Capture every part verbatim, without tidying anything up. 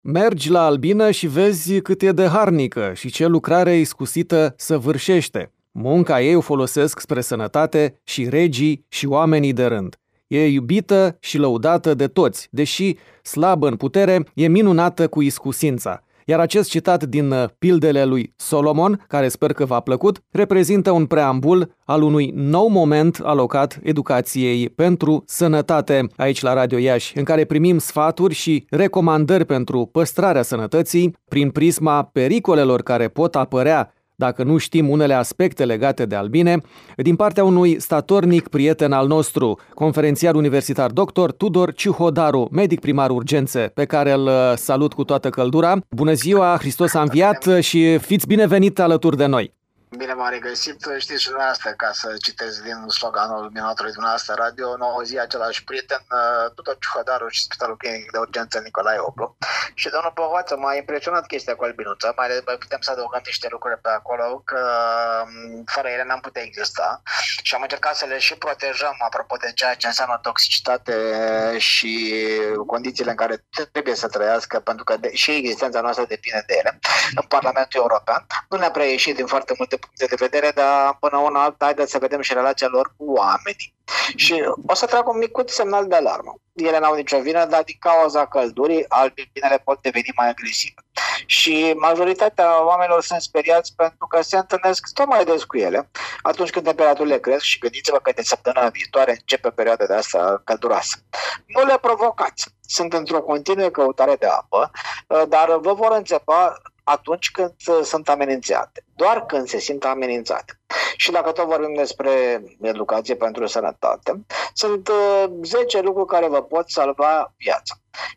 Mergi la albină și vezi cât e de harnică și ce lucrare iscusită săvârșește. Munca ei o folosesc spre sănătate și regii și oamenii de rând. E iubită și lăudată de toți, deși slabă în putere, e minunată cu iscusința. Iar acest citat din Pildele lui Solomon, care sper că v-a plăcut, reprezintă un preambul al unui nou moment alocat educației pentru sănătate aici la Radio Iași, în care primim sfaturi și recomandări pentru păstrarea sănătății prin prisma pericolelor care pot apărea dacă nu știm unele aspecte legate de albine, din partea unui statornic prieten al nostru, conferențiar universitar doctor Tudor Ciuhodaru, medic primar urgențe, pe care îl salut cu toată căldura. Bună ziua, Hristos a înviat și fiți binevenit alături de noi! Bine m-am regăsit, știți și dumneavoastră, ca să citesc din sloganul minunatului dumneavoastră radio, nouă zi același prieten, Tudor Ciuhodaru și Spitalul Clinic de Urgență Nicolae Oblu. Și domnul Povață, m-a impresionat chestia cu albinuța, mai ales putem să adăugăm niște lucruri pe acolo, că fără ele n-am putea exista. Și am încercat să le și protejăm, apropo de ceea ce înseamnă toxicitate și condițiile în care trebuie să trăiască, pentru că de, și existența noastră depinde de ele. În Parlamentul European nu ne-a prea ieșit din foarte multe puncte de vedere, dar până una alta, haideți să vedem și relația lor cu oamenii. Și o să trag un micuț semnal de alarmă. Ele n-au nicio vină, dar din cauza căldurii, albinele pot deveni mai agresive. Și majoritatea oamenilor sunt speriați pentru că se întâlnesc tot mai des cu ele atunci când temperaturile cresc și gândiți-vă că de săptămâna viitoare începe perioada de asta călduroasă. Nu le provocați. Sunt într-o continuă căutare de apă, dar vă vor înțepa atunci când sunt amenințate, doar când se simt amenințate. Și dacă tot vorbim despre educație pentru sănătate, sunt zece lucruri care vă pot salva viața.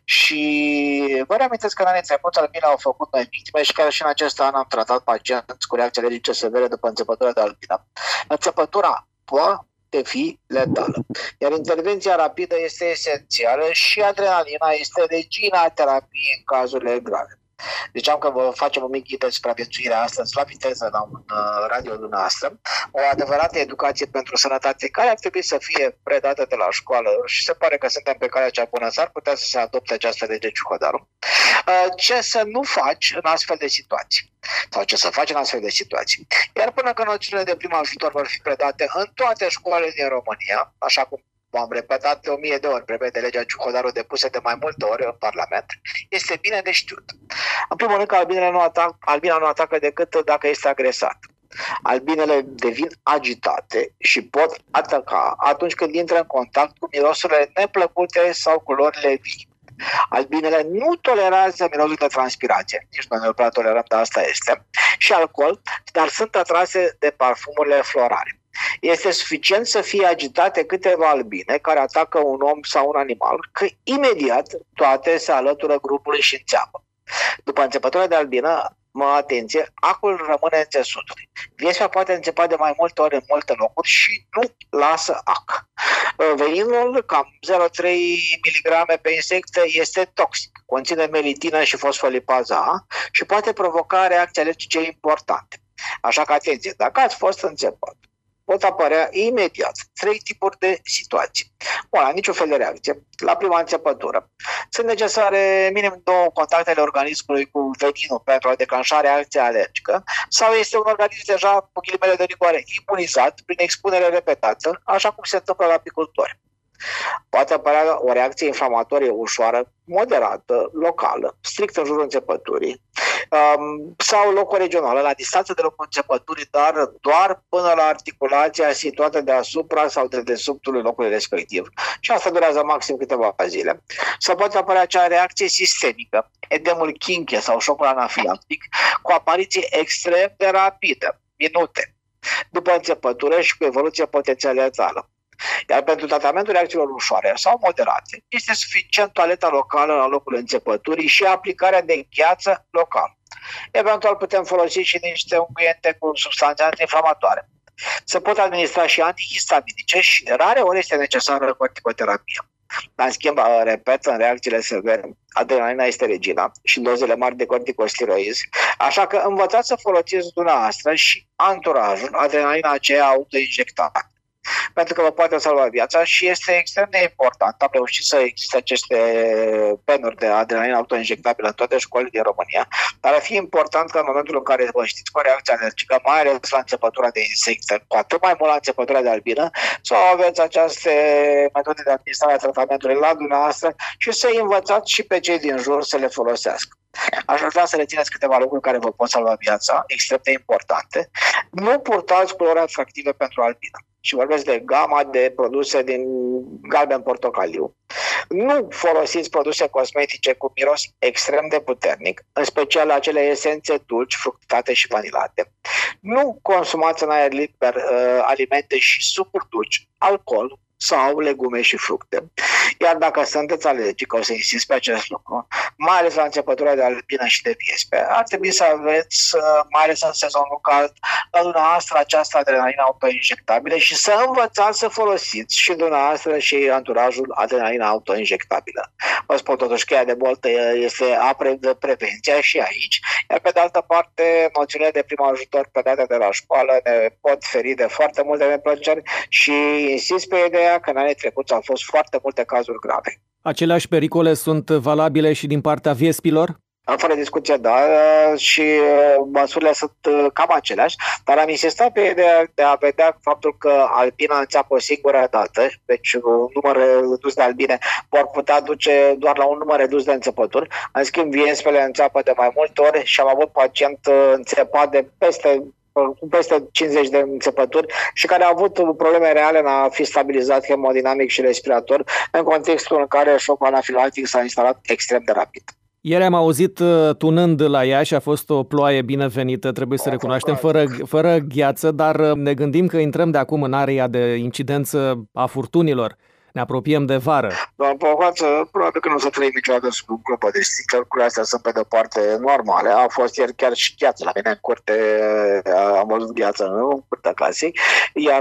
Și vă reamintesc că în anii trecuți albine au făcut noi victime și chiar și în acest an am tratat pacienți cu reacții alergice severe după înțepătura de albină. Înțepătura poate fi letală. Iar intervenția rapidă este esențială și adrenalina este regina terapiei în cazurile grave. Ziceam că vă facem un mic ghid de supraviețuire astăzi la viteză la un uh, radio dumneavoastră, o adevărată educație pentru sănătate care ar trebui să fie predată de la școală și se pare că suntem pe calea cea bună, s-ar putea să se adopte această lege Ciuhodaru. Uh, ce să nu faci în astfel de situații? Sau ce să faci în astfel de situații? Iar până când noțiunile de prim ajutor vor fi predate în toate școlile din România, așa cum am repetat de o mie de ori, prevede legea Ciuhodaru depusă de mai multe ori în Parlament, este bine de știut. În primul rând că albinele nu atac, albina nu atacă decât dacă este agresat. Albinele devin agitate și pot ataca atunci când intră în contact cu mirosurile neplăcute sau culorile vii. Albinele nu tolerează mirosul de transpirație, nici noi nu prea tolerăm, dar asta este, și alcool, dar sunt atrase de parfumurile florale. Este suficient să fie agitate câteva albine care atacă un om sau un animal, că imediat toate se alătură grupului și înțeapă. După înțepătura de albină, mă atenție, acul rămâne în țesuturi. Viespa poate înțepa de mai multe ori în multe locuri și nu lasă ac. Veninul, cam zero virgulă trei miligrame pe insect, este toxic. Conține melitină și fosfolipaza A și poate provoca reacții alergice importante. Așa că atenție, dacă ați fost înțepat, pot apărea imediat trei tipuri de situații. Una, niciun fel de reacție. La prima înțepătură. Sunt necesare minim două contacte ale organismului cu veninul pentru a declanșa reacția alergică sau este un organism deja, cu ghilimele de rigoare, imunizat prin expunere repetată, așa cum se întâmplă la apicultori. Poate apărea o reacție inflamatorie ușoară, moderată, locală, strict în jurul înțepăturii, um, sau locul regional, la distanță de locul înțepăturii, dar doar până la articulația situată deasupra sau de dedesubtul locului respectiv. Și asta durează maxim câteva zile. Sau poate apărea acea reacție sistemică, edemul Kinke sau șocul anafilactic, cu apariție extrem de rapidă, minute, după înțepătură și cu evoluție potențial letală. Iar pentru tratamentul reacțiilor ușoare sau moderate, este suficient toaleta locală la locul înțepăturii și aplicarea de gheață locală. Eventual putem folosi și niște unguiente cu substanțe antiinflamatoare. Se pot administra și antihistaminice și de rare ori este necesară corticoterapia. În schimb, repet, în reacțiile severe, adrenalina este regina și dozele mari de corticosteroizi, așa că învățați să folosiți dumneavoastră și anturajul adrenalina aceea autoinjectată. pentru că vă poate salva viața și este extrem de important. Am reușit să existe aceste penuri de adrenalină autoinjectabilă în toate școlile din România, dar ar fi important că în momentul în care vă știți cu o reacție alergică, mai ales la înțepătura de insecte, cu atât mai mult la înțepătura de albină, să aveți aceste metode de administrare a tratamentului la dumneavoastră și să-i învățați și pe cei din jur să le folosească. Aș vrea să rețineți câteva lucruri care vă pot salva viața, extrem de importante. Nu purtați culori atractive pentru albină. Și vorbesc de gama de produse din galben portocaliu. Nu folosiți produse cosmetice cu miros extrem de puternic, în special acele esențe dulci, fructate și vanilate. Nu consumați în aer liber uh, alimente și sucuri dulci, alcool sau legume și fructe. Iar dacă sunteți alergic, o să insist pe acest lucru, mai ales la începătura de albină și de viespe, ar trebui să aveți, mai ales în sezonul cald, la dumneavoastră această adrenalină autoinjectabilă și să învățați să folosiți și dumneavoastră și anturajul adrenalină autoinjectabilă. Vă spun totuși, cheia de boltă este a de prevenția și aici, iar pe de altă parte, noțiunile de prim ajutor predate de la școală ne pot feri de foarte multe neplăceri și insist pe ideea că în anii trecuți au fost foarte multe cazuri grave. Aceleași pericole sunt valabile și din partea viespilor? Fără discuție, da, și măsurile sunt cam aceleași, dar am insistat pe ideea de a vedea faptul că albina înțeapă o singură dată, deci un număr redus de albine vor putea duce doar la un număr redus de înțepături. În schimb, viespele înțeapă de mai multe ori și am avut pacient înțepat de peste cu peste cincizeci de înțepături și care a avut probleme reale în a fi stabilizat hemodinamic și respirator în contextul în care șocul anafilactic s-a instalat extrem de rapid. Ieri am auzit tunând la Iași, a fost o ploaie binevenită, trebuie să recunoaștem, fără, fără gheață, dar ne gândim că intrăm de acum în area de incidență a furtunilor. Ne apropiem de vară. Doar pe o față, probabil că nu o să trăim niciodată sub un globă de sticlă. Lucrurile astea sunt pe de parte normale. A fost ieri chiar și gheață la mine în curte, am văzut gheață în curtea clasic, iar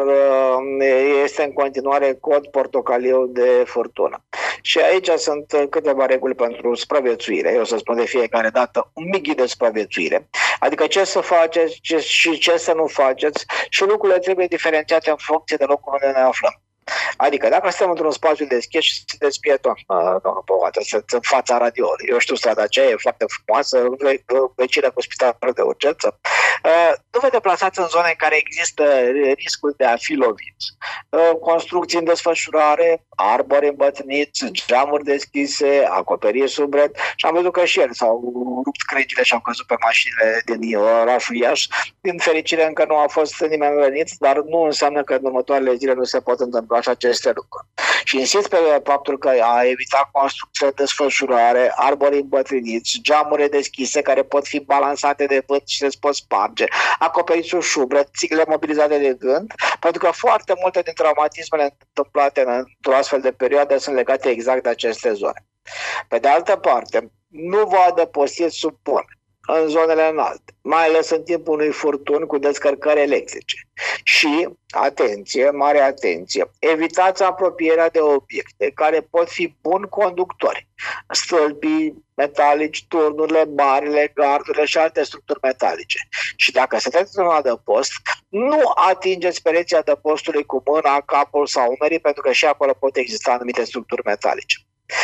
este în continuare cod portocaliu de furtună. Și aici sunt câteva reguli pentru supraviețuire. Eu o să spun de fiecare dată un mic ghid de supraviețuire. Adică ce să faceți ce, și ce să nu faceți și lucrurile trebuie diferențiate în funcție de locul unde ne aflăm. Adică dacă suntem într-un spațiu deschis și sunteți pieton, domnul Poate, sunteți în fața radioului, eu știu, strada aceea e foarte frumoasă, vecină cu spitalul de urgență, nu vă deplasați în zone în care există riscul de a fi loviți. Construcții în desfășurare, arbori îmbătrâniți, geamuri deschise, acoperiri sub red și am văzut că și ieri s-au rupt crengile și au căzut pe mașinile din orașul Iași. Din fericire încă nu a fost nimeni rănit, dar nu înseamnă că în următoarele zile nu se pot întâmpla și aceste lucruri. Și insist pe faptul că a evita construcția de desfășurare, arbori îmbătrâniți, geamuri deschise care pot fi balansate de vânt și se pot sparge, acoperiți șubret, țigle mobilizate de gând, pentru că foarte multe din traumatismele întâmplate într-o astfel de perioadă sunt legate exact de aceste zone. Pe de altă parte, nu vă adăpostiți sub pom în zonele înalte, mai ales în timpul unui furtun cu descărcări electrice. Și, atenție, mare atenție, evitați apropierea de obiecte care pot fi buni conductori. Stâlpii metalici, turnurile, barile, gardurile și alte structuri metalice. Și dacă sunteți în un adăpost, nu atingeți pereții adăpostului cu mâna, capul sau umerii, pentru că și acolo pot exista anumite structuri metalice.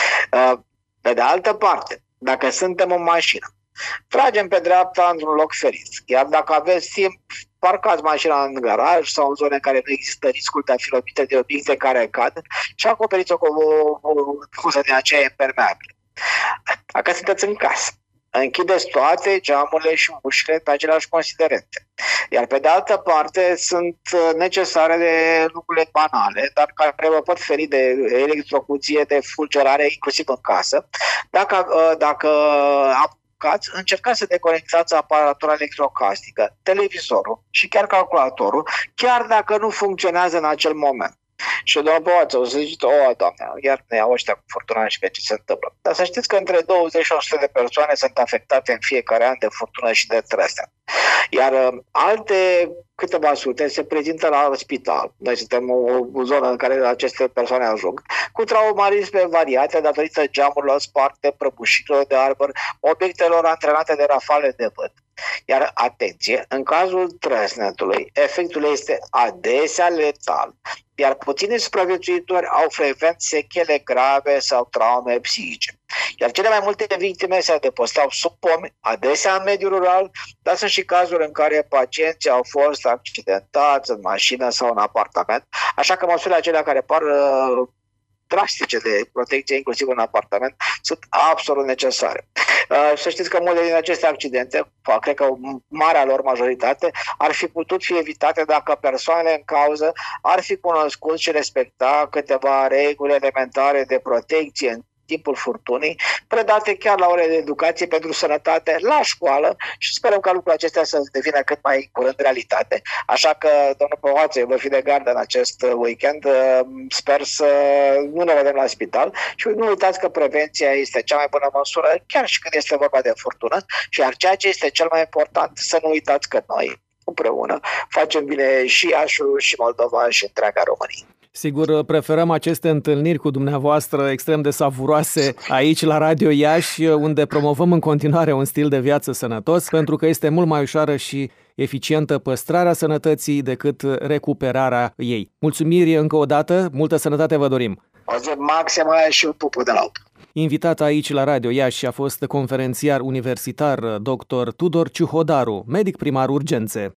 Pe de altă parte, dacă suntem în mașină, tragem pe dreapta într-un loc ferit. Iar dacă aveți timp, parcați mașina în garaj sau în zone în care nu există riscul de a fi lovite de obiecte care cad și acoperiți-o cu o huză din aceea impermeabilă. Dacă sunteți în casă, închideți toate geamurile și ușile pe aceleași considerente. Iar pe de altă parte sunt necesare de lucrurile banale, dar care vă pot feri de electrocuție, de fulgerare, inclusiv în casă. Dacă, dacă încercați să deconectați aparatura electrocasnică, televizorul și chiar calculatorul, chiar dacă nu funcționează în acel moment. Și doamna Poață, o să ziceți, o, doamne, iar ne iau ăștia cu furtuna și pe ce se întâmplă. Dar să știți că între douăzeci și o sută de persoane sunt afectate în fiecare an de furtună și de tresene. Iar alte câteva sute se prezintă la spital. Noi suntem o zonă în care aceste persoane ajung, cu traumatisme variate datorită geamurilor sparte, prăbușirilor de arbori, obiectelor antrenate de rafale de vânt. Iar atenție, în cazul tresnetului, efectul este adesea letal. iar puțini supraviețuitori au frecvent sechele grave sau traume psihice. Iar cele mai multe victime se adăpostau sub pomi, adesea în mediul rural, dar sunt și cazuri în care pacienții au fost accidentați în mașină sau în apartament, așa că măsurile acelea care par uh, drastice de protecție, inclusiv în apartament, sunt absolut necesare. Uh, să știți că multe din aceste accidente, cred că marea lor majoritate, ar fi putut fi evitate dacă persoanele în cauză ar fi cunoscut și respecta câteva reguli elementare de protecție în timpul furtunii, predate chiar la ore de educație pentru sănătate la școală și sperăm ca lucrurile acestea să devină cât mai curând realitate. Așa că, domnul Povață, eu vă fi de gardă în acest weekend. Sper să nu ne vedem la spital și nu uitați că prevenția este cea mai bună măsură, chiar și când este vorba de furtună, și iar ceea ce este cel mai important, să nu uitați că noi împreună facem bine și Iașul, și Moldova, și întreaga România. Sigur, preferăm aceste întâlniri cu dumneavoastră extrem de savuroase aici la Radio Iași, unde promovăm în continuare un stil de viață sănătos, pentru că este mult mai ușoară și eficientă păstrarea sănătății decât recuperarea ei. Mulțumiri încă o dată, multă sănătate vă dorim! O zi maximă și un pupu de laud. Invitat aici la Radio Iași a fost conferențiar universitar doctor Tudor Ciuhodaru, medic primar urgențe.